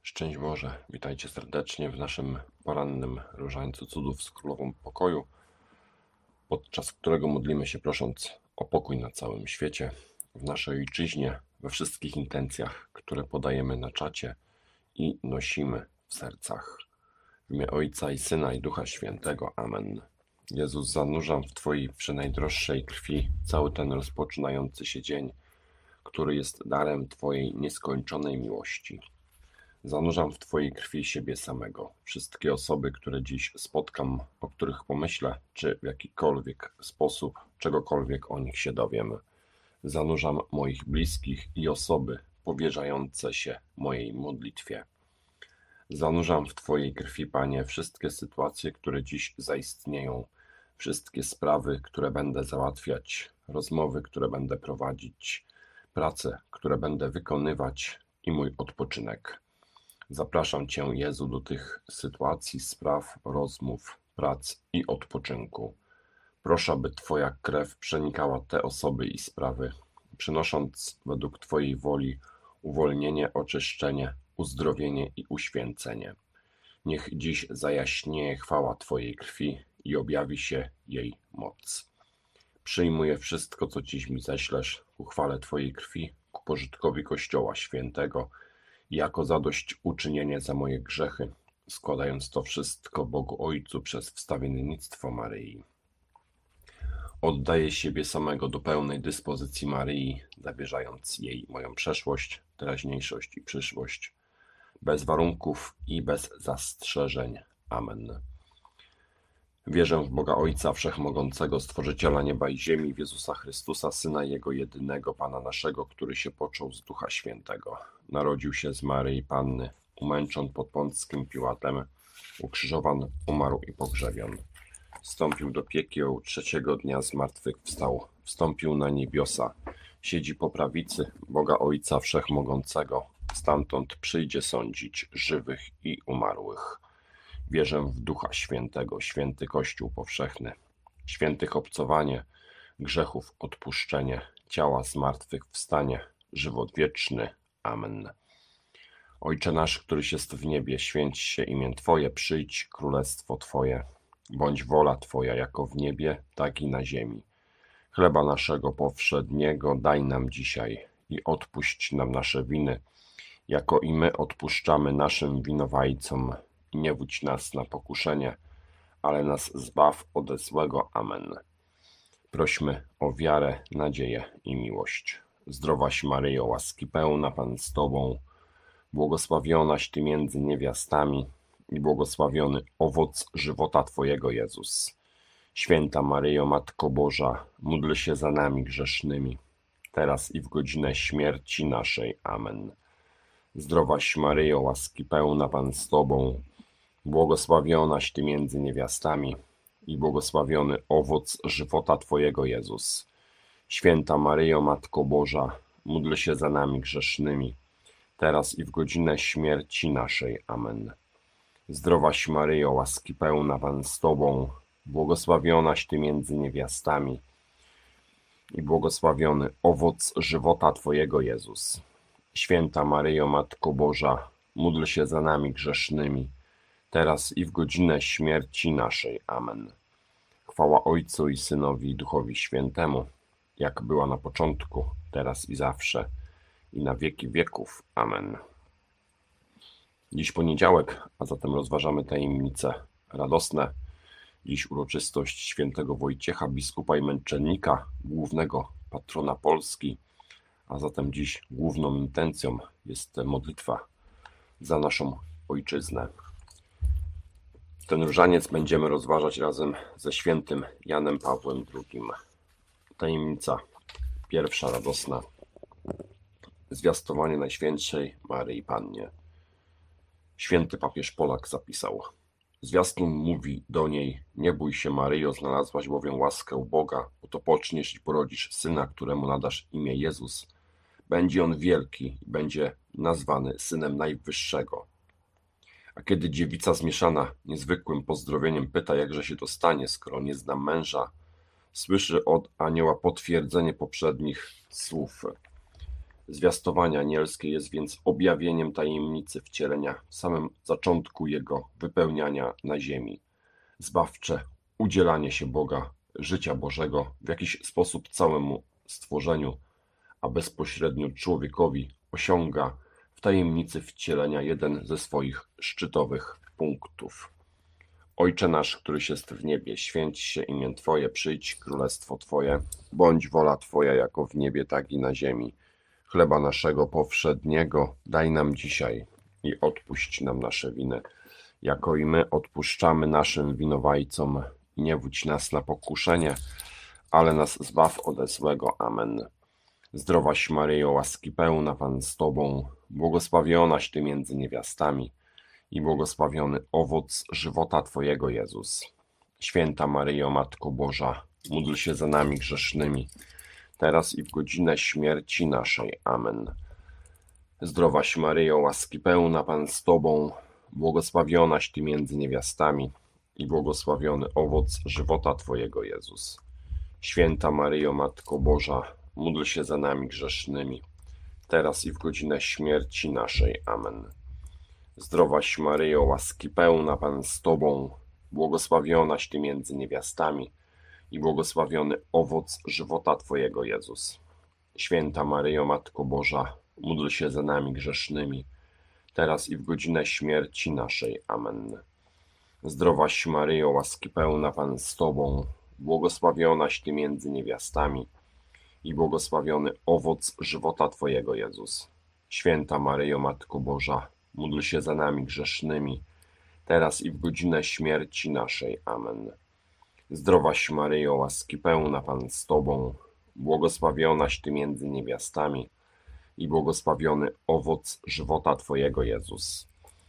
Szczęść Boże, witajcie serdecznie w naszym porannym różańcu cudów z Królową Pokoju, podczas którego modlimy się prosząc o pokój na całym świecie, w naszej ojczyźnie, we wszystkich intencjach, które podajemy na czacie i nosimy w sercach. W imię Ojca i Syna i Ducha Świętego. Amen. Jezus, zanurzam w Twojej przenajdroższej krwi cały ten rozpoczynający się dzień, który jest darem Twojej nieskończonej miłości. Zanurzam w Twojej krwi siebie samego, wszystkie osoby, które dziś spotkam, o których pomyślę, czy w jakikolwiek sposób, czegokolwiek o nich się dowiem. Zanurzam moich bliskich i osoby powierzające się mojej modlitwie. Zanurzam w Twojej krwi, Panie, wszystkie sytuacje, które dziś zaistnieją, wszystkie sprawy, które będę załatwiać, rozmowy, które będę prowadzić, prace, które będę wykonywać i mój odpoczynek. Zapraszam Cię, Jezu, do tych sytuacji, spraw, rozmów, prac i odpoczynku. Proszę, aby Twoja krew przenikała te osoby i sprawy, przynosząc według Twojej woli uwolnienie, oczyszczenie, uzdrowienie i uświęcenie. Niech dziś zajaśnieje chwała Twojej krwi i objawi się jej moc. Przyjmuję wszystko, co dziś mi ześlesz, ku chwale Twojej krwi, ku pożytkowi Kościoła Świętego, jako zadośćuczynienie za moje grzechy, składając to wszystko Bogu Ojcu przez wstawiennictwo Maryi. Oddaję siebie samego do pełnej dyspozycji Maryi, zawierzając jej moją przeszłość, teraźniejszość i przyszłość, bez warunków i bez zastrzeżeń. Amen. Wierzę w Boga Ojca Wszechmogącego, Stworzyciela nieba i ziemi, w Jezusa Chrystusa, Syna Jego jedynego, Pana naszego, który się począł z Ducha Świętego. Narodził się z Maryi Panny, umęczon pod Pąckim Piłatem, ukrzyżowan, umarł i pogrzebion. Wstąpił do piekieł, trzeciego dnia zmartwychwstał, wstąpił na niebiosa, siedzi po prawicy Boga Ojca Wszechmogącego, stamtąd przyjdzie sądzić żywych i umarłych. Wierzę w Ducha Świętego, święty Kościół powszechny, świętych obcowanie, grzechów odpuszczenie, ciała zmartwychwstanie, żywot wieczny. Amen. Ojcze nasz, któryś jest w niebie, święć się imię Twoje, przyjdź królestwo Twoje, bądź wola Twoja jako w niebie, tak i na ziemi. Chleba naszego powszedniego daj nam dzisiaj i odpuść nam nasze winy, jako i my odpuszczamy naszym winowajcom. I nie wódź nas na pokuszenie, ale nas zbaw ode złego. Amen. Prośmy o wiarę, nadzieję i miłość. Zdrowaś Maryjo, łaski pełna, Pan z Tobą, błogosławionaś Ty między niewiastami i błogosławiony owoc żywota Twojego, Jezus. Święta Maryjo, Matko Boża, módl się za nami grzesznymi, teraz i w godzinę śmierci naszej. Amen. Zdrowaś Maryjo, łaski pełna, Pan z Tobą, błogosławionaś Ty między niewiastami i błogosławiony owoc żywota Twojego, Jezus. Święta Maryjo, Matko Boża, módl się za nami grzesznymi, teraz i w godzinę śmierci naszej. Amen. Zdrowaś Maryjo, łaski pełna, Pan z Tobą, błogosławionaś Ty między niewiastami i błogosławiony owoc żywota Twojego, Jezus. Święta Maryjo, Matko Boża, módl się za nami grzesznymi, teraz i w godzinę śmierci naszej. Amen. Chwała Ojcu i Synowi i Duchowi Świętemu, jak była na początku, teraz i zawsze, i na wieki wieków. Amen. Dziś poniedziałek, a zatem rozważamy tajemnice radosne. Dziś uroczystość świętego Wojciecha, biskupa i męczennika, głównego patrona Polski, a zatem dziś główną intencją jest modlitwa za naszą ojczyznę. Ten różaniec będziemy rozważać razem ze świętym Janem Pawłem II. Tajemnica pierwsza radosna. Zwiastowanie Najświętszej Maryi Pannie. Święty papież Polak zapisał: zwiastun mówi do niej: nie bój się, Maryjo, znalazłaś bowiem łaskę Boga, oto poczniesz i porodzisz syna, któremu nadasz imię Jezus. Będzie on wielki i będzie nazwany Synem Najwyższego. A kiedy dziewica zmieszana niezwykłym pozdrowieniem pyta, jakże się to stanie, skoro nie zna męża, słyszy od anioła potwierdzenie poprzednich słów. Zwiastowanie anielskie jest więc objawieniem tajemnicy wcielenia w samym zaczątku jego wypełniania na ziemi. Zbawcze udzielanie się Boga, życia Bożego w jakiś sposób całemu stworzeniu, a bezpośrednio człowiekowi osiąga w tajemnicy wcielenia jeden ze swoich szczytowych punktów. Ojcze nasz, któryś jest w niebie, święć się imię Twoje, przyjdź królestwo Twoje, bądź wola Twoja jako w niebie, tak i na ziemi. Chleba naszego powszedniego daj nam dzisiaj i odpuść nam nasze winy, jako i my odpuszczamy naszym winowajcom. I nie wódź nas na pokuszenie, ale nas zbaw ode złego. Amen. Zdrowaś Maryjo, łaski pełna, Pan z Tobą, błogosławionaś Ty między niewiastami i błogosławiony owoc żywota Twojego, Jezus. Święta Maryjo, Matko Boża, módl się za nami grzesznymi, teraz i w godzinę śmierci naszej. Amen. Zdrowaś Maryjo, łaski pełna, Pan z Tobą, błogosławionaś Ty między niewiastami i błogosławiony owoc żywota Twojego, Jezus. Święta Maryjo, Matko Boża, módl się za nami grzesznymi, teraz i w godzinę śmierci naszej. Amen. Zdrowaś Maryjo, łaski pełna, Pan z Tobą, błogosławionaś Ty między niewiastami i błogosławiony owoc żywota Twojego, Jezus. Święta Maryjo, Matko Boża, módl się za nami grzesznymi, teraz i w godzinę śmierci naszej. Amen. Zdrowaś Maryjo, łaski pełna, Pan z Tobą, błogosławionaś Ty między niewiastami i błogosławiony owoc żywota Twojego, Jezus. Święta Maryjo, Matko Boża, módl się za nami grzesznymi, teraz i w godzinę śmierci naszej. Amen. Zdrowaś Maryjo, łaski pełna, Pan z Tobą, błogosławionaś Ty między niewiastami i błogosławiony owoc żywota Twojego, Jezus.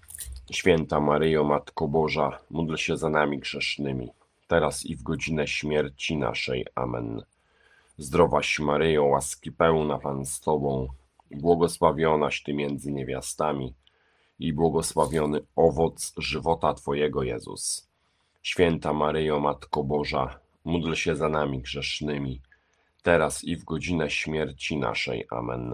Święta Maryjo, Matko Boża, módl się za nami grzesznymi, teraz i w godzinę śmierci naszej. Amen. Zdrowaś Maryjo, łaski pełna, Pan z Tobą, błogosławionaś Ty między niewiastami i błogosławiony owoc żywota Twojego, Jezus. Święta Maryjo, Matko Boża, módl się za nami grzesznymi, teraz i w godzinę śmierci naszej. Amen.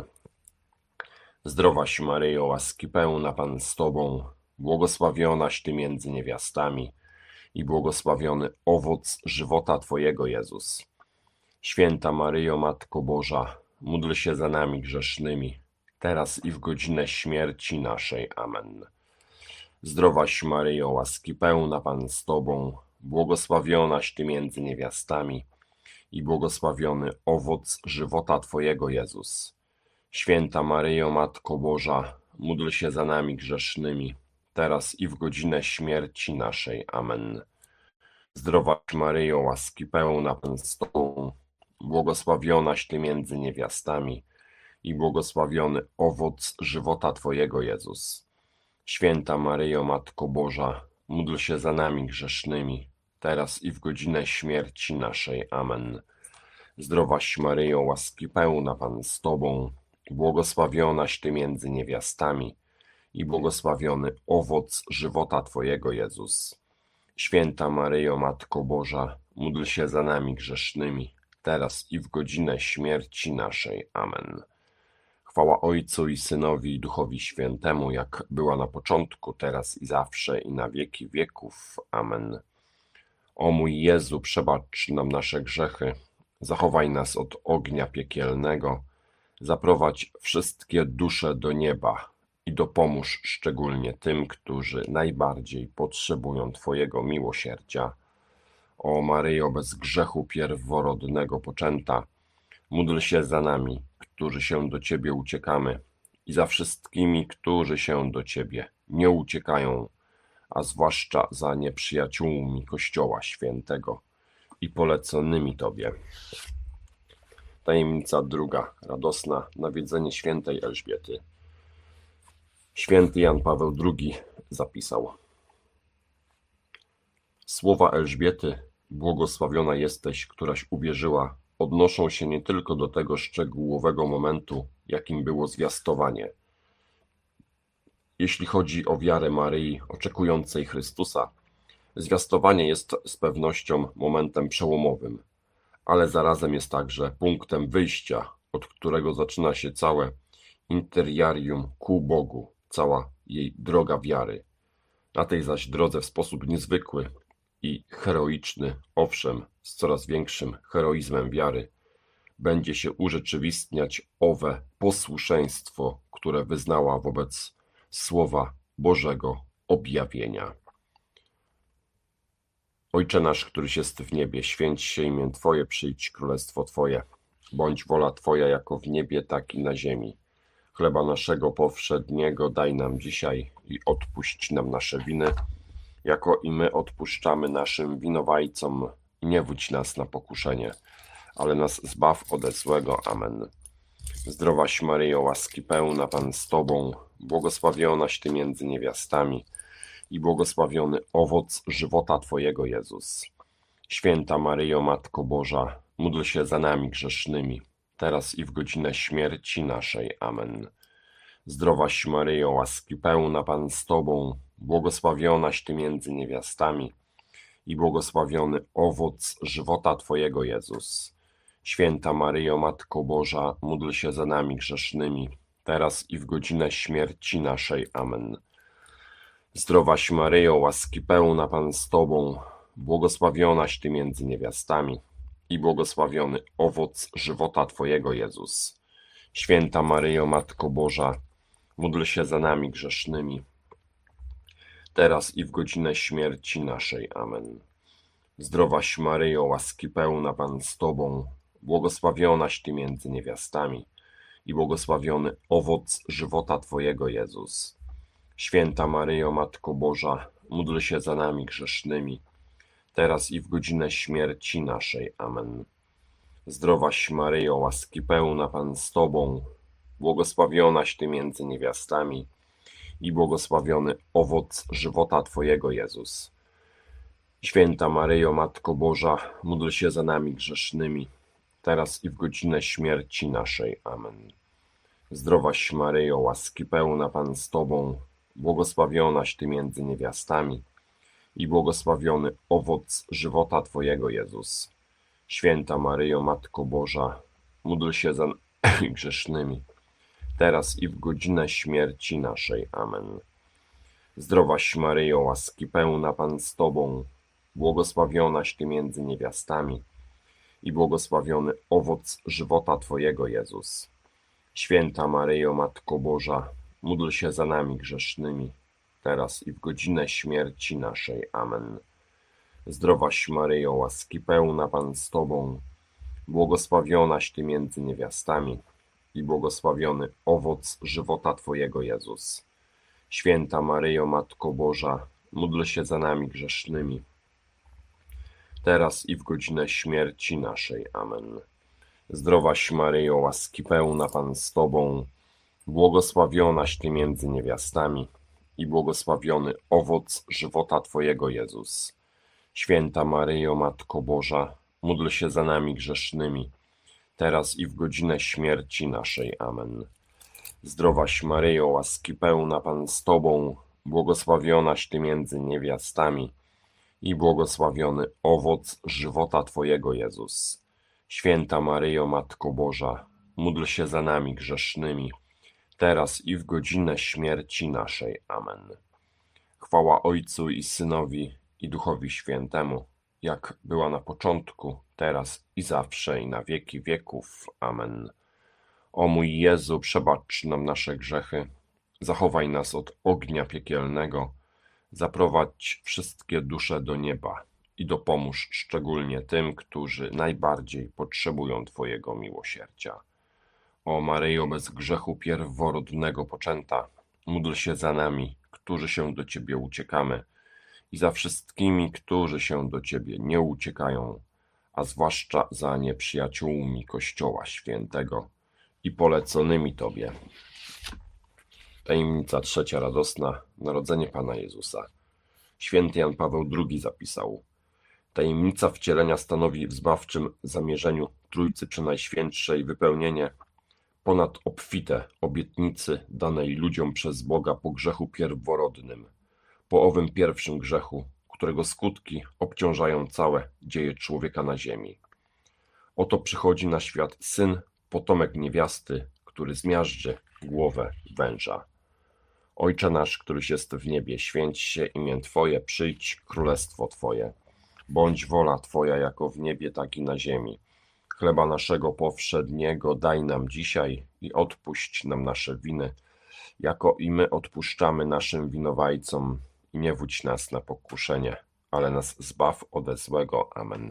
Zdrowaś Maryjo, łaski pełna, Pan z Tobą, błogosławionaś Ty między niewiastami i błogosławiony owoc żywota Twojego, Jezus. Święta Maryjo, Matko Boża, módl się za nami grzesznymi, teraz i w godzinę śmierci naszej. Amen. Zdrowaś Maryjo, łaski pełna, Pan z Tobą, błogosławionaś Ty między niewiastami i błogosławiony owoc żywota Twojego, Jezus. Święta Maryjo, Matko Boża, módl się za nami grzesznymi, teraz i w godzinę śmierci naszej. Amen. Zdrowaś Maryjo, łaski pełna, Pan z Tobą, błogosławionaś Ty między niewiastami i błogosławiony owoc żywota Twojego, Jezus. Święta Maryjo, Matko Boża, módl się za nami grzesznymi, teraz i w godzinę śmierci naszej. Amen. Zdrowaś Maryjo, łaski pełna, Pan z Tobą, błogosławionaś Ty między niewiastami i błogosławiony owoc żywota Twojego, Jezus. Święta Maryjo, Matko Boża, módl się za nami grzesznymi, teraz i w godzinę śmierci naszej. Amen. Chwała Ojcu i Synowi i Duchowi Świętemu, jak była na początku, teraz i zawsze, i na wieki wieków. Amen. O mój Jezu, przebacz nam nasze grzechy, zachowaj nas od ognia piekielnego, zaprowadź wszystkie dusze do nieba i dopomóż szczególnie tym, którzy najbardziej potrzebują Twojego miłosierdzia. O Maryjo, bez grzechu pierworodnego poczęta, módl się za nami, którzy się do Ciebie uciekamy, i za wszystkimi, którzy się do Ciebie nie uciekają, a zwłaszcza za nieprzyjaciółmi Kościoła Świętego i poleconymi Tobie. Tajemnica druga, radosna, nawiedzenie świętej Elżbiety. Święty Jan Paweł II zapisał: Słowa Elżbiety, błogosławiona jesteś, któraś uwierzyła, odnoszą się nie tylko do tego szczegółowego momentu, jakim było zwiastowanie. Jeśli chodzi o wiarę Maryi oczekującej Chrystusa, zwiastowanie jest z pewnością momentem przełomowym, ale zarazem jest także punktem wyjścia, od którego zaczyna się całe Interiarium ku Bogu, cała jej droga wiary. Na tej zaś drodze w sposób niezwykły i heroiczny, owszem, z coraz większym heroizmem wiary, będzie się urzeczywistniać owe posłuszeństwo, które wyznała wobec Słowa Bożego objawienia. Ojcze nasz, któryś jest w niebie, święć się imię Twoje, przyjdź królestwo Twoje. Bądź wola Twoja jako w niebie, tak i na ziemi. Chleba naszego powszedniego daj nam dzisiaj i odpuść nam nasze winy, jako i my odpuszczamy naszym winowajcom. I nie wódź nas na pokuszenie, ale nas zbaw ode złego. Amen. Zdrowaś Maryjo, łaski pełna, Pan z Tobą, błogosławionaś Ty między niewiastami i błogosławiony owoc żywota Twojego, Jezus. Święta Maryjo, Matko Boża, módl się za nami grzesznymi, teraz i w godzinę śmierci naszej. Amen. Zdrowaś Maryjo, łaski pełna, Pan z Tobą, błogosławionaś Ty między niewiastami i błogosławiony owoc żywota Twojego, Jezus. Święta Maryjo, Matko Boża, módl się za nami grzesznymi, teraz i w godzinę śmierci naszej. Amen. Zdrowaś Maryjo, łaski pełna, Pan z Tobą, błogosławionaś Ty między niewiastami i błogosławiony owoc żywota Twojego, Jezus. Święta Maryjo, Matko Boża, módl się za nami grzesznymi, teraz i w godzinę śmierci naszej. Amen. Zdrowaś Maryjo, łaski pełna, Pan z Tobą, błogosławionaś Ty między niewiastami i błogosławiony owoc żywota Twojego, Jezus. Święta Maryjo, Matko Boża, módl się za nami grzesznymi, teraz i w godzinę śmierci naszej. Amen. Zdrowaś Maryjo, łaski pełna, Pan z Tobą, błogosławionaś Ty między niewiastami i błogosławiony owoc żywota Twojego, Jezus. Święta Maryjo, Matko Boża, módl się za nami grzesznymi, teraz i w godzinę śmierci naszej. Amen. Zdrowaś Maryjo, łaski pełna, Pan z Tobą, błogosławionaś Ty między niewiastami i błogosławiony owoc żywota Twojego, Jezus. Święta Maryjo, Matko Boża, módl się za nami grzesznymi, teraz i w godzinę śmierci naszej. Amen. Zdrowaś Maryjo, łaski pełna, Pan z Tobą, błogosławionaś Ty między niewiastami i błogosławiony owoc żywota Twojego, Jezus. Święta Maryjo, Matko Boża, módl się za nami grzesznymi, teraz i w godzinę śmierci naszej. Amen. Zdrowaś Maryjo, łaski pełna, Pan z Tobą, błogosławionaś Ty między niewiastami i błogosławiony owoc żywota Twojego, Jezus. Święta Maryjo, Matko Boża, módl się za nami grzesznymi, teraz i w godzinę śmierci naszej. Amen. Zdrowaś Maryjo, łaski pełna, Pan z Tobą, błogosławionaś Ty między niewiastami i błogosławiony owoc żywota Twojego, Jezus. Święta Maryjo, Matko Boża, módl się za nami grzesznymi, teraz i w godzinę śmierci naszej. Amen. Zdrowaś Maryjo, łaski pełna, Pan z Tobą, błogosławionaś Ty między niewiastami i błogosławiony owoc żywota Twojego, Jezus. Święta Maryjo, Matko Boża, módl się za nami grzesznymi, teraz i w godzinę śmierci naszej. Amen. Chwała Ojcu i Synowi i Duchowi Świętemu, jak była na początku, teraz i zawsze i na wieki wieków. Amen. O mój Jezu, przebacz nam nasze grzechy, zachowaj nas od ognia piekielnego, zaprowadź wszystkie dusze do nieba i dopomóż szczególnie tym, którzy najbardziej potrzebują Twojego miłosierdzia. O Maryjo, bez grzechu pierworodnego poczęta, módl się za nami, którzy się do Ciebie uciekamy, i za wszystkimi, którzy się do Ciebie nie uciekają, a zwłaszcza za nieprzyjaciółmi Kościoła Świętego i poleconymi Tobie. Tajemnica trzecia radosna, narodzenie Pana Jezusa. Święty Jan Paweł II zapisał: tajemnica wcielenia stanowi w zbawczym zamierzeniu Trójcy Przenajświętszej wypełnienie ponad obfite obietnicy danej ludziom przez Boga po grzechu pierworodnym, po owym pierwszym grzechu, którego skutki obciążają całe dzieje człowieka na ziemi. Oto przychodzi na świat Syn, potomek niewiasty, który zmiażdży głowę węża. Ojcze nasz, któryś jest w niebie, święć się imię Twoje, przyjdź królestwo Twoje. Bądź wola Twoja jako w niebie, tak i na ziemi. Chleba naszego powszedniego daj nam dzisiaj i odpuść nam nasze winy, jako i my odpuszczamy naszym winowajcom. I nie wódź nas na pokuszenie, ale nas zbaw ode złego. Amen.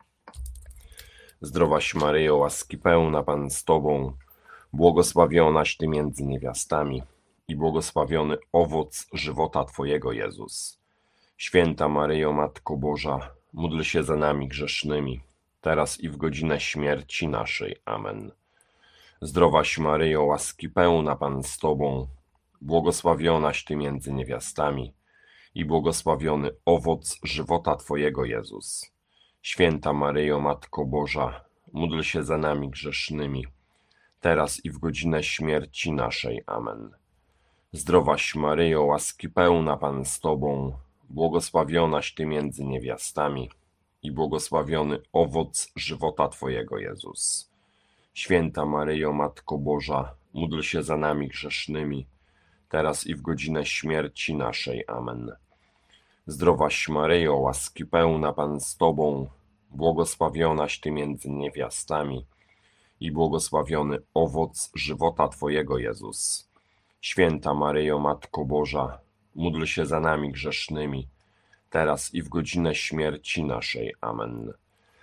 Zdrowaś Maryjo, łaski pełna, Pan z Tobą, błogosławionaś Ty między niewiastami i błogosławiony owoc żywota Twojego, Jezus. Święta Maryjo, Matko Boża, módl się za nami grzesznymi, teraz i w godzinę śmierci naszej. Amen. Zdrowaś Maryjo, łaski pełna, Pan z Tobą, błogosławionaś Ty między niewiastami i błogosławiony owoc żywota Twojego, Jezus. Święta Maryjo, Matko Boża, módl się za nami grzesznymi, teraz i w godzinę śmierci naszej. Amen. Zdrowaś Maryjo, łaski pełna, Pan z Tobą, błogosławionaś Ty między niewiastami i błogosławiony owoc żywota Twojego, Jezus. Święta Maryjo, Matko Boża, módl się za nami grzesznymi, teraz i w godzinę śmierci naszej. Amen. Zdrowaś Maryjo, łaski pełna, Pan z Tobą, błogosławionaś Ty między niewiastami i błogosławiony owoc żywota Twojego, Jezus. Święta Maryjo, Matko Boża, módl się za nami grzesznymi, teraz i w godzinę śmierci naszej. Amen.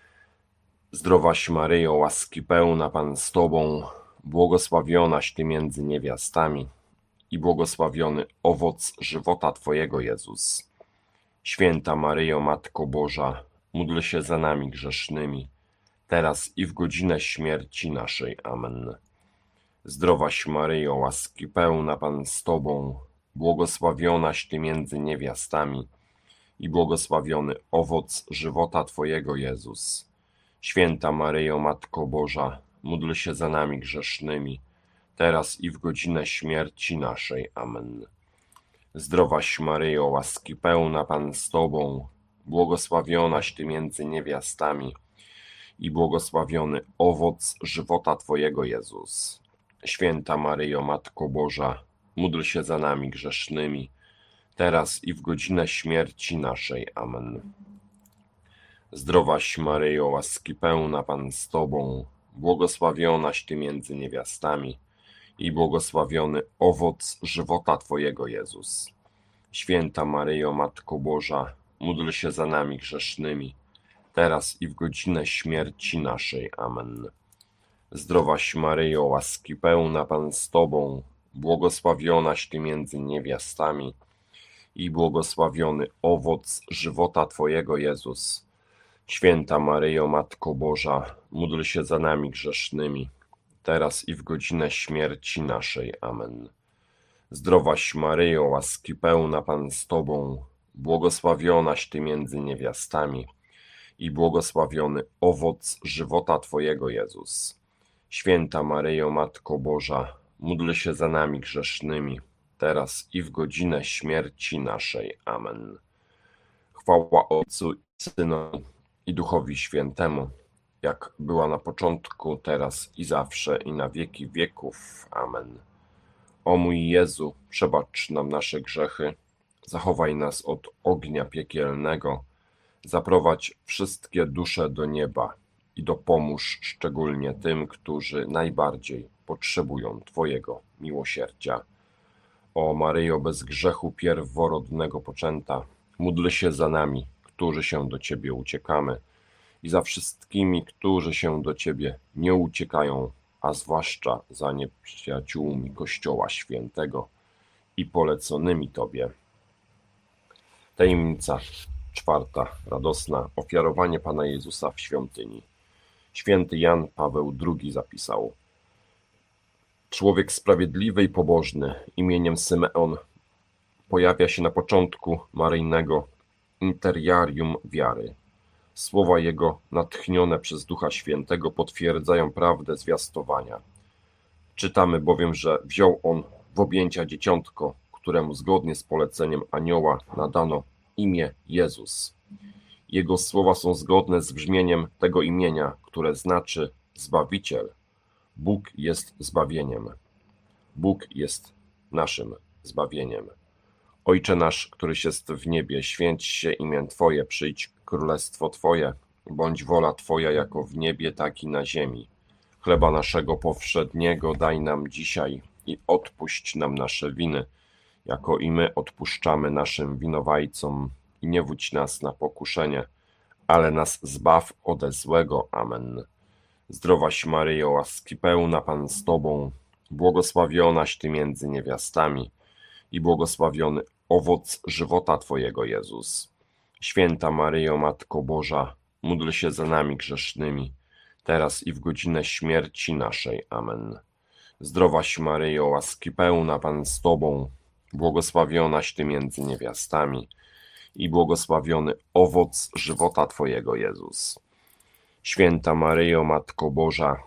Zdrowaś Maryjo, łaski pełna, Pan z Tobą, błogosławionaś Ty między niewiastami i błogosławiony owoc żywota Twojego, Jezus. Święta Maryjo, Matko Boża, módl się za nami grzesznymi, teraz i w godzinę śmierci naszej. Amen. Zdrowaś Maryjo, łaski pełna, Pan z Tobą, błogosławionaś Ty między niewiastami i błogosławiony owoc żywota Twojego, Jezus. Święta Maryjo, Matko Boża, módl się za nami grzesznymi, teraz i w godzinę śmierci naszej. Amen. Zdrowaś Maryjo, łaski pełna, Pan z Tobą, błogosławionaś Ty między niewiastami i błogosławiony owoc żywota Twojego, Jezus. Święta Maryjo, Matko Boża, módl się za nami grzesznymi, teraz i w godzinę śmierci naszej. Amen. Zdrowaś Maryjo, łaski pełna, Pan z Tobą, błogosławionaś Ty między niewiastami i błogosławiony owoc żywota Twojego, Jezus. Święta Maryjo, Matko Boża, módl się za nami grzesznymi, teraz i w godzinę śmierci naszej. Amen. Zdrowaś Maryjo, łaski pełna, Pan z Tobą, błogosławionaś Ty między niewiastami i błogosławiony owoc żywota Twojego, Jezus. Święta Maryjo, Matko Boża, módl się za nami grzesznymi, teraz i w godzinę śmierci naszej. Amen. Zdrowaś Maryjo, łaski pełna, Pan z Tobą, błogosławionaś Ty między niewiastami i błogosławiony owoc żywota Twojego, Jezus. Święta Maryjo, Matko Boża, módl się za nami grzesznymi, teraz i w godzinę śmierci naszej. Amen. Chwała Ojcu i Synowi i Duchowi Świętemu, jak była na początku, teraz i zawsze, i na wieki wieków. Amen. O mój Jezu, przebacz nam nasze grzechy, zachowaj nas od ognia piekielnego, zaprowadź wszystkie dusze do nieba i dopomóż szczególnie tym, którzy najbardziej potrzebują Twojego miłosierdzia. O Maryjo, bez grzechu pierworodnego poczęta, módl się za nami, którzy się do Ciebie uciekamy, i za wszystkimi, którzy się do Ciebie nie uciekają, a zwłaszcza za nieprzyjaciółmi Kościoła Świętego i poleconymi Tobie. Tajemnica czwarta, radosna, ofiarowanie Pana Jezusa w świątyni. Święty Jan Paweł II zapisał: człowiek sprawiedliwy i pobożny imieniem Symeon pojawia się na początku maryjnego interiarium wiary. Słowa jego, natchnione przez Ducha Świętego, potwierdzają prawdę zwiastowania. Czytamy bowiem, że wziął on w objęcia dzieciątko, któremu zgodnie z poleceniem anioła nadano imię Jezus. Jego słowa są zgodne z brzmieniem tego imienia, które znaczy Zbawiciel, Bóg jest zbawieniem. Bóg jest naszym zbawieniem. Ojcze nasz, któryś jest w niebie, święć się imię Twoje, przyjdź królestwo Twoje, bądź wola Twoja jako w niebie, tak i na ziemi. Chleba naszego powszedniego daj nam dzisiaj i odpuść nam nasze winy, jako i my odpuszczamy naszym winowajcom, i nie wódź nas na pokuszenie, ale nas zbaw ode złego. Amen. Zdrowaś Maryjo, łaski pełna, Pan z Tobą, błogosławionaś Ty między niewiastami i błogosławiony owoc żywota Twojego, Jezus. Święta Maryjo, Matko Boża, módl się za nami grzesznymi, teraz i w godzinę śmierci naszej. Amen. Zdrowaś Maryjo, łaski pełna, Pan z Tobą, błogosławionaś Ty między niewiastami i błogosławiony owoc żywota Twojego, Jezus. Święta Maryjo, Matko Boża,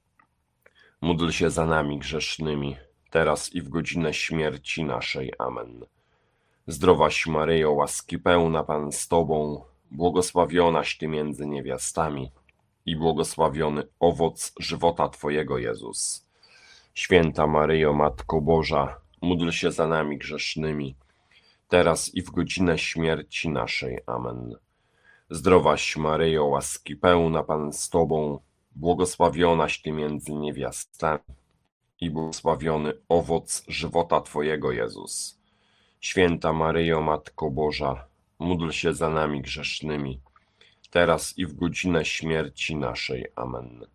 módl się za nami grzesznymi, teraz i w godzinę śmierci naszej. Amen. Zdrowaś Maryjo, łaski pełna, Pan z Tobą, błogosławionaś Ty między niewiastami i błogosławiony owoc żywota Twojego, Jezus. Święta Maryjo, Matko Boża, módl się za nami grzesznymi, teraz i w godzinę śmierci naszej. Amen. Zdrowaś Maryjo, łaski pełna, Pan z Tobą, błogosławionaś Ty między niewiastami i błogosławiony owoc żywota Twojego, Jezus. Święta Maryjo, Matko Boża, módl się za nami grzesznymi, teraz i w godzinę śmierci naszej. Amen.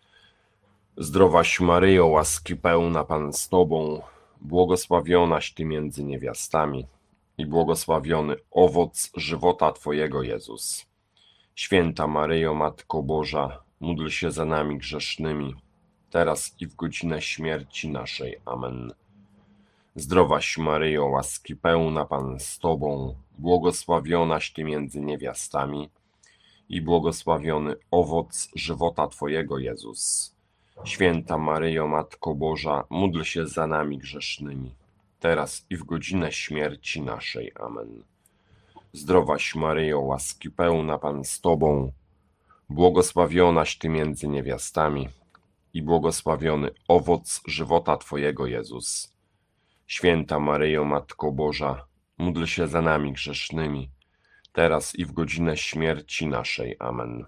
Zdrowaś Maryjo, łaski pełna, Pan z Tobą, błogosławionaś Ty między niewiastami i błogosławiony owoc żywota Twojego, Jezus. Święta Maryjo, Matko Boża, módl się za nami grzesznymi, teraz i w godzinę śmierci naszej. Amen. Zdrowaś Maryjo, łaski pełna, Pan z Tobą, błogosławionaś Ty między niewiastami i błogosławiony owoc żywota Twojego, Jezus. Święta Maryjo, Matko Boża, módl się za nami grzesznymi, teraz i w godzinę śmierci naszej. Amen. Zdrowaś Maryjo, łaski pełna, Pan z Tobą, błogosławionaś Ty między niewiastami i błogosławiony owoc żywota Twojego, Jezus. Święta Maryjo, Matko Boża, módl się za nami grzesznymi, teraz i w godzinę śmierci naszej. Amen.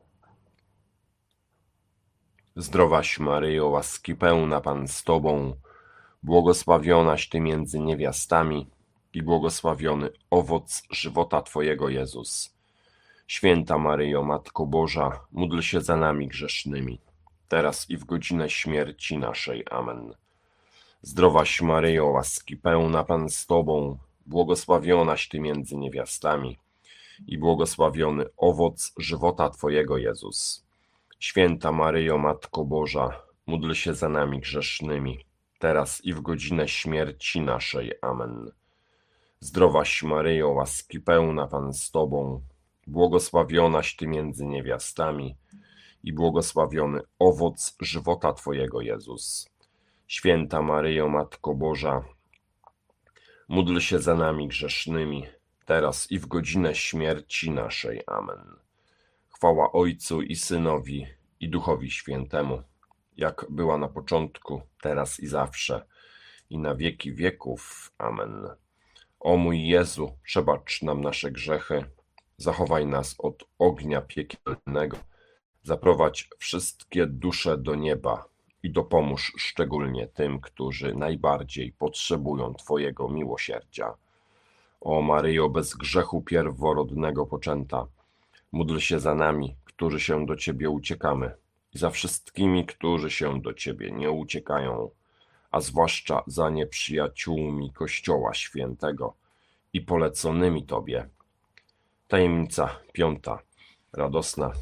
Zdrowaś Maryjo, łaski pełna, Pan z Tobą, błogosławionaś Ty między niewiastami i błogosławiony owoc żywota Twojego, Jezus. Święta Maryjo, Matko Boża, módl się za nami grzesznymi, teraz i w godzinę śmierci naszej. Amen. Zdrowaś Maryjo, łaski pełna, Pan z Tobą, błogosławionaś Ty między niewiastami i błogosławiony owoc żywota Twojego, Jezus. Święta Maryjo, Matko Boża, módl się za nami grzesznymi, teraz i w godzinę śmierci naszej. Amen. Zdrowaś Maryjo, łaski pełna, Pan z Tobą, błogosławionaś Ty między niewiastami i błogosławiony owoc żywota Twojego, Jezus. Święta Maryjo, Matko Boża, módl się za nami grzesznymi, teraz i w godzinę śmierci naszej. Amen. Chwała Ojcu i Synowi, i Duchowi Świętemu, jak była na początku, teraz i zawsze, i na wieki wieków. Amen. O mój Jezu, przebacz nam nasze grzechy, zachowaj nas od ognia piekielnego, zaprowadź wszystkie dusze do nieba i dopomóż szczególnie tym, którzy najbardziej potrzebują Twojego miłosierdzia. O Maryjo, bez grzechu pierworodnego poczęta, módl się za nami, którzy się do Ciebie uciekamy, i za wszystkimi, którzy się do Ciebie nie uciekają, a zwłaszcza za nieprzyjaciółmi Kościoła Świętego i poleconymi Tobie. Tajemnica 5. Radosna.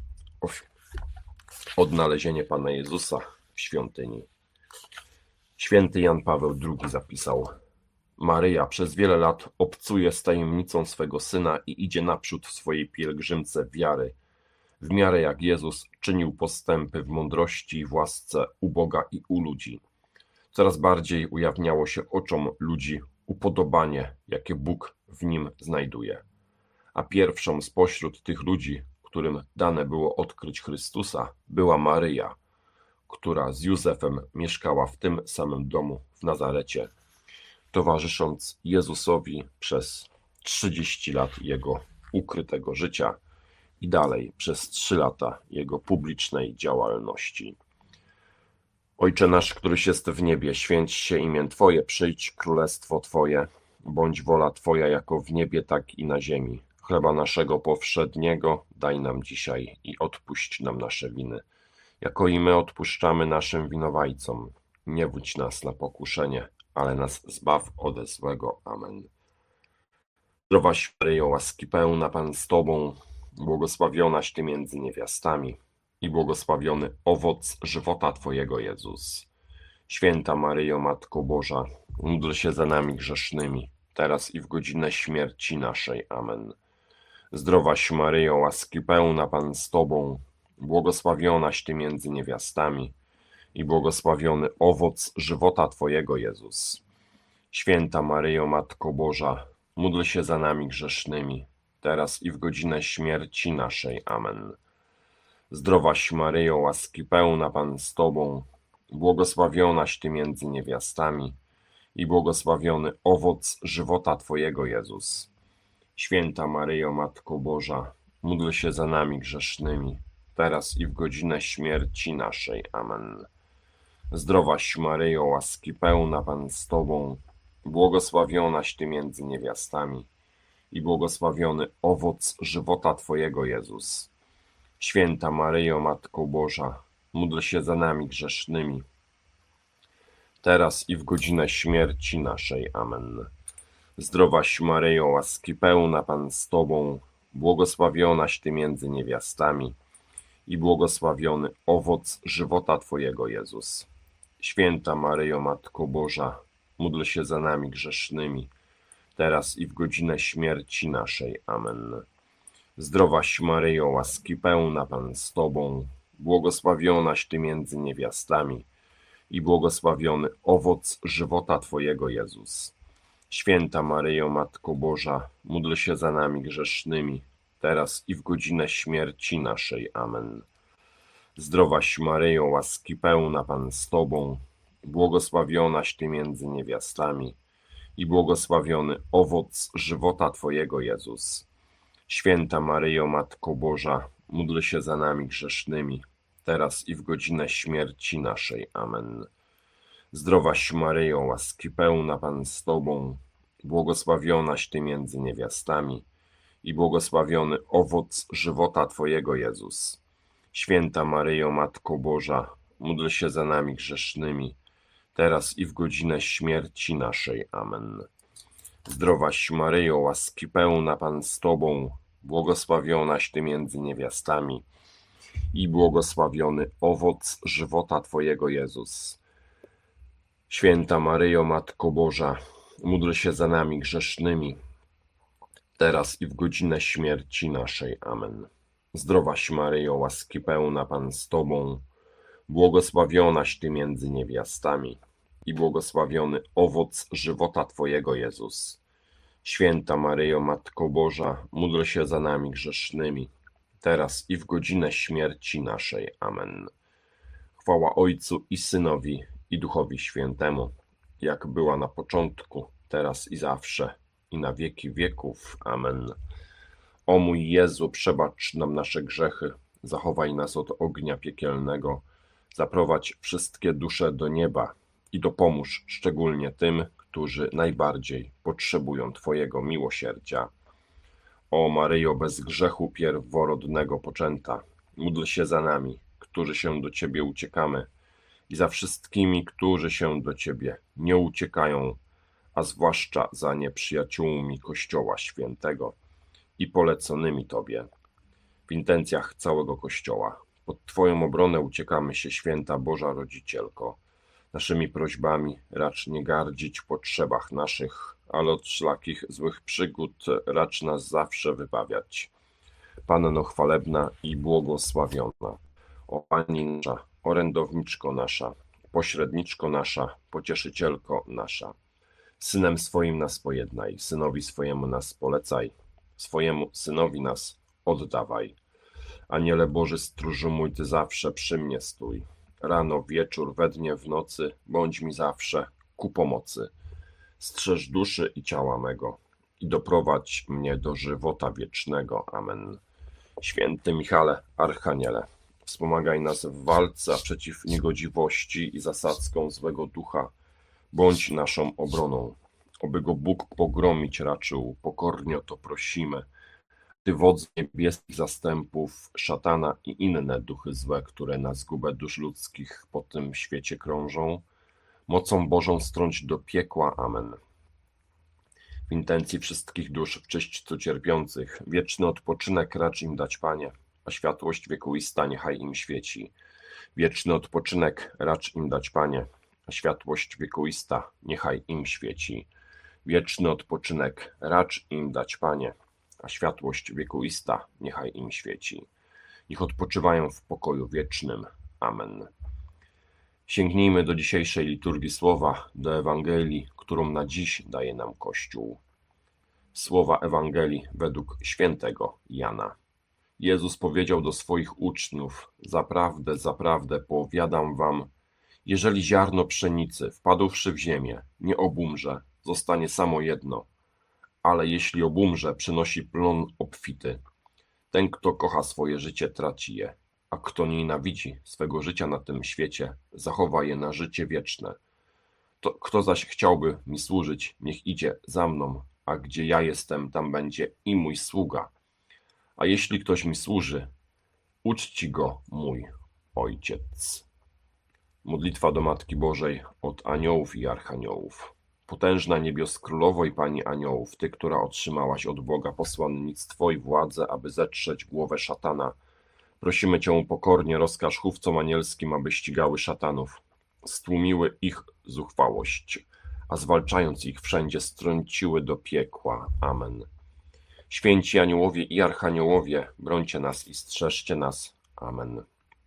Odnalezienie Pana Jezusa w świątyni. Święty Jan Paweł II zapisał: Maryja przez wiele lat obcuje z tajemnicą swego Syna i idzie naprzód w swojej pielgrzymce wiary, w miarę jak Jezus czynił postępy w mądrości i w łasce u Boga i u ludzi. Coraz bardziej ujawniało się oczom ludzi upodobanie, jakie Bóg w nim znajduje. A pierwszą spośród tych ludzi, którym dane było odkryć Chrystusa, była Maryja, która z Józefem mieszkała w tym samym domu w Nazarecie, towarzysząc Jezusowi przez 30 lat Jego ukrytego życia i dalej przez 3 lata Jego publicznej działalności. Ojcze nasz, któryś jest w niebie, święć się imię Twoje, przyjdź królestwo Twoje, bądź wola Twoja jako w niebie, tak i na ziemi. Chleba naszego powszedniego daj nam dzisiaj i odpuść nam nasze winy, jako i my odpuszczamy naszym winowajcom. Nie wódź nas na pokuszenie, ale nas zbaw ode złego. Amen. Zdrowaś Maryjo, łaski pełna, Pan z Tobą, błogosławionaś Ty między niewiastami i błogosławiony owoc żywota Twojego, Jezus. Święta Maryjo, Matko Boża, módl się za nami grzesznymi, teraz i w godzinę śmierci naszej. Amen. Zdrowaś Maryjo, łaski pełna, Pan z Tobą, błogosławionaś Ty między niewiastami i błogosławiony owoc żywota Twojego, Jezus. Święta Maryjo, Matko Boża, módl się za nami grzesznymi, teraz i w godzinę śmierci naszej. Amen. Zdrowaś Maryjo, łaski pełna, Pan z Tobą, błogosławionaś Ty między niewiastami i błogosławiony owoc żywota Twojego, Jezus. Święta Maryjo, Matko Boża, módl się za nami grzesznymi, teraz i w godzinę śmierci naszej. Amen. Zdrowaś Maryjo, łaski pełna, Pan z Tobą, błogosławionaś Ty między niewiastami i błogosławiony owoc żywota Twojego, Jezus. Święta Maryjo, Matko Boża, módl się za nami grzesznymi, teraz i w godzinę śmierci naszej. Amen. Zdrowaś Maryjo, łaski pełna, Pan z Tobą, błogosławionaś Ty między niewiastami i błogosławiony owoc żywota Twojego, Jezus. Święta Maryjo, Matko Boża, módl się za nami grzesznymi, teraz i w godzinę śmierci naszej. Amen. Zdrowaś Maryjo, łaski pełna, Pan z Tobą, błogosławionaś Ty między niewiastami i błogosławiony owoc żywota Twojego, Jezus. Święta Maryjo, Matko Boża, módl się za nami grzesznymi, teraz i w godzinę śmierci naszej. Amen. Zdrowaś Maryjo, łaski pełna, Pan z Tobą, błogosławionaś Ty między niewiastami i błogosławiony owoc żywota Twojego, Jezus. Święta Maryjo, Matko Boża, módl się za nami grzesznymi, teraz i w godzinę śmierci naszej. Amen. Zdrowaś Maryjo, łaski pełna, Pan z Tobą, błogosławionaś Ty między niewiastami i błogosławiony owoc żywota Twojego, Jezus. Święta Maryjo, Matko Boża, módl się za nami grzesznymi, teraz i w godzinę śmierci naszej. Amen. Zdrowaś Maryjo, łaski pełna, Pan z Tobą, błogosławionaś Ty między niewiastami i błogosławiony owoc żywota Twojego, Jezus. Święta Maryjo, Matko Boża, módl się za nami grzesznymi, teraz i w godzinę śmierci naszej. Amen. Zdrowaś Maryjo, łaski pełna, Pan z Tobą, błogosławionaś Ty między niewiastami i błogosławiony owoc żywota Twojego, Jezus. Święta Maryjo, Matko Boża, módl się za nami grzesznymi, teraz i w godzinę śmierci naszej. Amen. Chwała Ojcu i Synowi, i Duchowi Świętemu, jak była na początku, teraz i zawsze, i na wieki wieków. Amen. O mój Jezu, przebacz nam nasze grzechy, zachowaj nas od ognia piekielnego, zaprowadź wszystkie dusze do nieba i dopomóż szczególnie tym, którzy najbardziej potrzebują Twojego miłosierdzia. O Maryjo, bez grzechu pierworodnego poczęta, módl się za nami, którzy się do Ciebie uciekamy, i za wszystkimi, którzy się do Ciebie nie uciekają, a zwłaszcza za nieprzyjaciółmi Kościoła Świętego i poleconymi Tobie. W intencjach całego Kościoła, pod Twoją obronę uciekamy się, Święta Boża Rodzicielko. Naszymi prośbami racz nie gardzić w potrzebach naszych, ale od wszelakich złych przygód racz nas zawsze wybawiać. Panno chwalebna i błogosławiona, o Pani nasza, orędowniczko nasza, pośredniczko nasza, pocieszycielko nasza. Synem swoim nas pojednaj, synowi swojemu nas polecaj, swojemu synowi nas oddawaj. Aniele Boży, stróżu mój, Ty zawsze przy mnie stój, rano, wieczór, we dnie, w nocy, bądź mi zawsze ku pomocy. Strzeż duszy i ciała mego i doprowadź mnie do żywota wiecznego. Amen. Święty Michale, Archaniele, wspomagaj nas w walce przeciw niegodziwości i zasadzkom złego ducha. Bądź naszą obroną. Oby go Bóg pogromić raczył, pokornie o to prosimy. Ty wodz niebieskich zastępów, szatana i inne duchy złe, które na zgubę dusz ludzkich po tym świecie krążą, mocą Bożą strąć do piekła. Amen. W intencji wszystkich dusz w czyśćcu cierpiących, wieczny odpoczynek racz im dać, Panie, a światłość wiekuista niechaj im świeci. Wieczny odpoczynek racz im dać, Panie, a światłość wiekuista niechaj im świeci. Wieczny odpoczynek racz im dać, Panie, a światłość wiekuista niechaj im świeci. Niech odpoczywają w pokoju wiecznym. Amen. Sięgnijmy do dzisiejszej liturgii słowa, do Ewangelii, którą na dziś daje nam Kościół. Słowa Ewangelii według świętego Jana. Jezus powiedział do swoich uczniów: zaprawdę, zaprawdę powiadam wam, jeżeli ziarno pszenicy wpadłszy w ziemię nie obumrze, zostanie samo jedno, ale jeśli obumrze, przynosi plon obfity. Ten, kto kocha swoje życie, traci je, a kto nienawidzi swego życia na tym świecie, zachowa je na życie wieczne. Kto zaś chciałby mi służyć, niech idzie za mną, a gdzie ja jestem, tam będzie i mój sługa. A jeśli ktoś mi służy, uczci go mój Ojciec. Modlitwa do Matki Bożej od aniołów i archaniołów. Potężna niebios królowo i Pani aniołów, Ty, która otrzymałaś od Boga posłannictwo i władzę, aby zetrzeć głowę szatana, prosimy Cię pokornie, rozkaż chówcom anielskim, aby ścigały szatanów, stłumiły ich zuchwałość, a zwalczając ich wszędzie strąciły do piekła. Amen. Święci aniołowie i archaniołowie, brońcie nas i strzeżcie nas. Amen.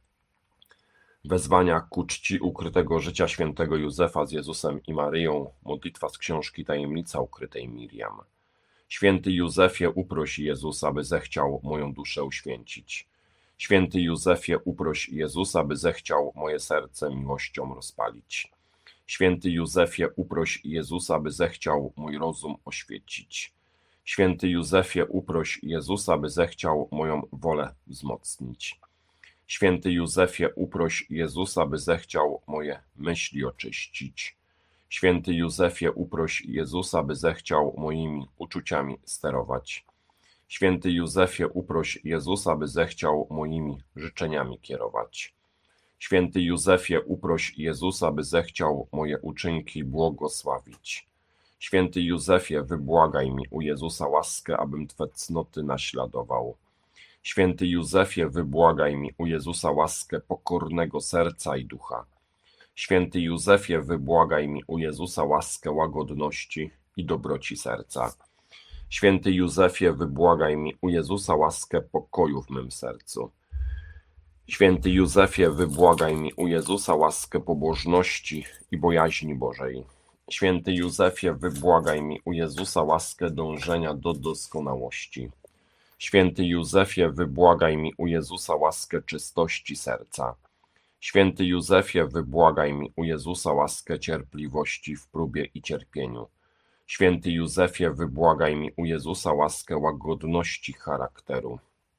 Wezwania ku czci ukrytego życia świętego Józefa z Jezusem i Maryją. Modlitwa z książki Tajemnica ukrytej Miriam. Święty Józefie, uproś Jezusa, by zechciał moją duszę uświęcić. Święty Józefie, uproś Jezusa, by zechciał moje serce miłością rozpalić. Święty Józefie, uproś Jezusa, by zechciał mój rozum oświecić. Święty Józefie, uproś Jezusa, by zechciał moją wolę wzmocnić. Święty Józefie, uproś Jezusa, by zechciał moje myśli oczyścić. Święty Józefie, uproś Jezusa, by zechciał moimi uczuciami sterować. Święty Józefie, uproś Jezusa, by zechciał moimi życzeniami kierować. Święty Józefie, uproś Jezusa, by zechciał moje uczynki błogosławić. Święty Józefie, wybłagaj mi u Jezusa łaskę, abym Twe cnoty naśladował. Święty Józefie, wybłagaj mi u Jezusa łaskę pokornego serca i ducha. Święty Józefie, wybłagaj mi u Jezusa łaskę łagodności i dobroci serca. Święty Józefie, wybłagaj mi u Jezusa łaskę pokoju w mym sercu. Święty Józefie, wybłagaj mi u Jezusa łaskę pobożności i bojaźni Bożej. Święty Józefie, wybłagaj mi u Jezusa łaskę dążenia do doskonałości. Święty Józefie, wybłagaj mi u Jezusa łaskę czystości serca. Święty Józefie, wybłagaj mi u Jezusa łaskę cierpliwości w próbie i cierpieniu. Święty Józefie, wybłagaj mi u Jezusa łaskę łagodności charakteru.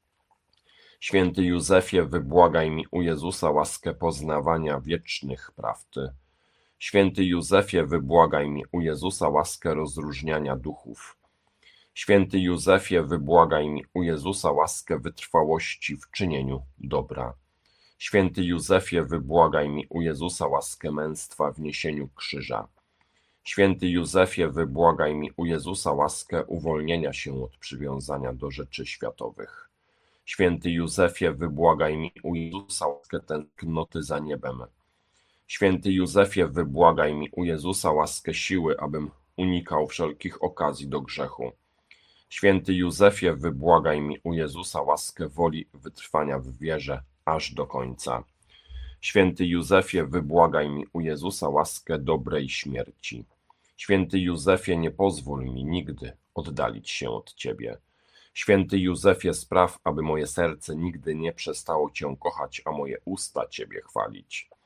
Święty Józefie, wybłagaj mi u Jezusa łaskę poznawania wiecznych prawd. Święty Józefie, wybłagaj mi u Jezusa łaskę rozróżniania duchów. Święty Józefie, wybłagaj mi u Jezusa łaskę wytrwałości w czynieniu dobra. Święty Józefie, wybłagaj mi u Jezusa łaskę męstwa w niesieniu krzyża. Święty Józefie, wybłagaj mi u Jezusa łaskę uwolnienia się od przywiązania do rzeczy światowych. Święty Józefie, wybłagaj mi u Jezusa łaskę tęsknoty za niebem. Święty Józefie, wybłagaj mi u Jezusa łaskę siły, abym unikał wszelkich okazji do grzechu. Święty Józefie, wybłagaj mi u Jezusa łaskę woli wytrwania w wierze aż do końca. Święty Józefie, wybłagaj mi u Jezusa łaskę dobrej śmierci. Święty Józefie, nie pozwól mi nigdy oddalić się od Ciebie. Święty Józefie, spraw, aby moje serce nigdy nie przestało Cię kochać, a moje usta Ciebie chwalić.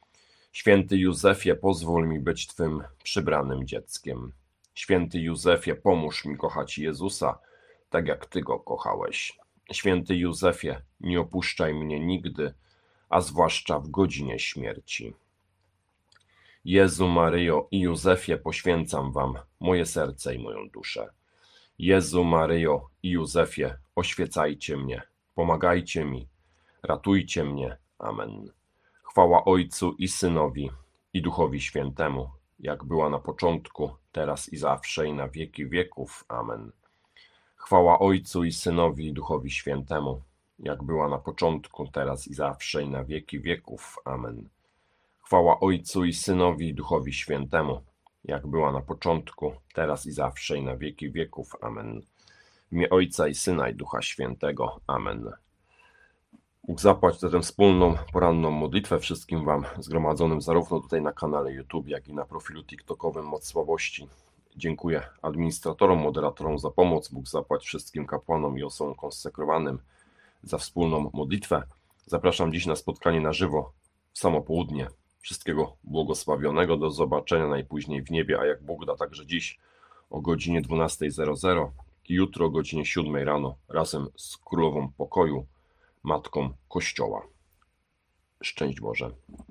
Święty Józefie, pozwól mi być Twym przybranym dzieckiem. Święty Józefie, pomóż mi kochać Jezusa, tak jak Ty Go kochałeś. Święty Józefie, nie opuszczaj mnie nigdy, a zwłaszcza w godzinie śmierci. Jezu, Maryjo i Józefie, poświęcam Wam moje serce i moją duszę. Jezu, Maryjo i Józefie, oświecajcie mnie, pomagajcie mi, ratujcie mnie. Amen. Chwała Ojcu i Synowi, i Duchowi Świętemu, jak była na początku, teraz i zawsze, i na wieki wieków. Amen. Chwała Ojcu i Synowi, i Duchowi Świętemu, jak była na początku, teraz i zawsze, i na wieki wieków. Amen. Chwała Ojcu i Synowi, i Duchowi Świętemu, jak była na początku, teraz i zawsze, i na wieki wieków. Amen. W imię Ojca i Syna, i Ducha Świętego. Amen. Bóg zapłać za tę wspólną poranną modlitwę wszystkim Wam zgromadzonym zarówno tutaj na kanale YouTube, jak i na profilu TikTokowym Moc Słabości. Dziękuję administratorom, moderatorom za pomoc. Bóg zapłać wszystkim kapłanom i osobom konsekrowanym za wspólną modlitwę. Zapraszam dziś na spotkanie na żywo w samo południe. Wszystkiego błogosławionego, do zobaczenia najpóźniej w niebie, a jak Bóg da, także dziś o godzinie 12:00 i jutro o godzinie 7:00 rano razem z Królową Pokoju, Matką Kościoła. Szczęść Boże.